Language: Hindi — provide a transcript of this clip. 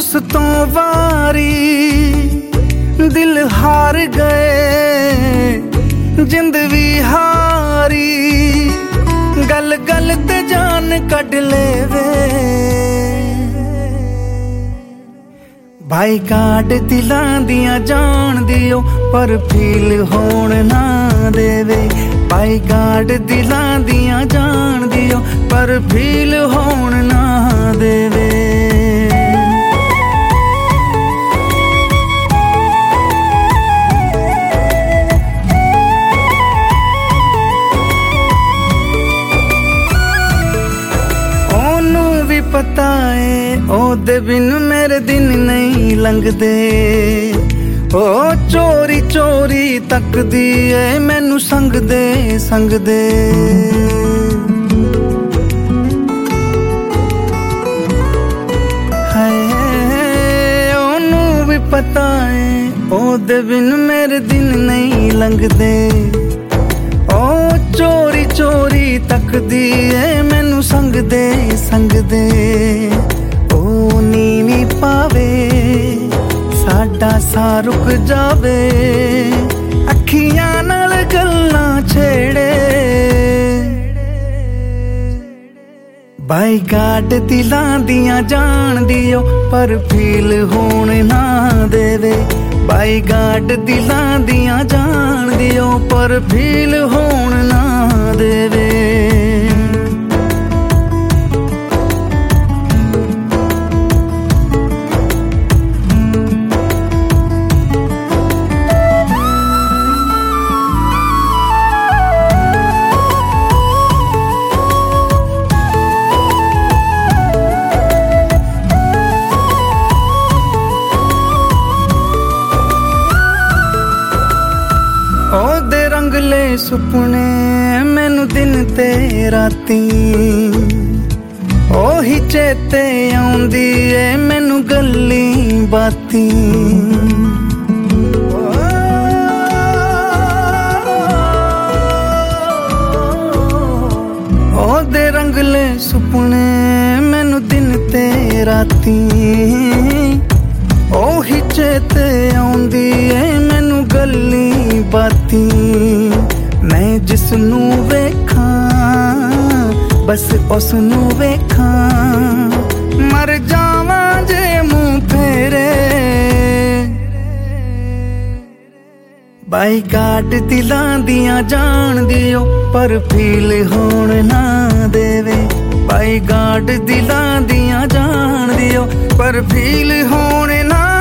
उस तो वारी दिल हार गए जिंद भी हारी गल गल ते जान कट लेवे भाई काट दिलां दियां जान दियो पर फील होण ना देवे भाई काट दिलां दियां जान दियो पर फील होण ना देवे पता है ओदे बिन मेरे दिन नहीं लंघदे ओ चोरी चोरी तकदी है मैनू संगदे संगदे हाय ओनू भी पता है ओदे बिन मेरे दिन नहीं लंघदे ओ चोरी चोरी तकदी है मैनू संगदे संगदे ओ नीवी पावे साडा सा रुक जावे अखियां नाल गल्लां छेड़े बाई गाड दिलां दियां जान दियो पर फील होण ना देवे बाई गाड दिलां दियां जान दियो पर फील होण ना देवे ओदे रंगले सुपने मैनू दिन ते राती ओही चेते आउंदी ए मैनू गल्ली बाती ओदे रंगले सुपने मैनू दिन ते राती ओही चेते आउंदी ए मैनू गल्ली बाती मैं जिसनू वेखां बस उसनू वेखां मर जावां जे मुंह फेरे बाई काट दिलां दियां जान दियो पर फील होण ना देवे बाई गाड दिलां दियां जान दियो पर फील होण ना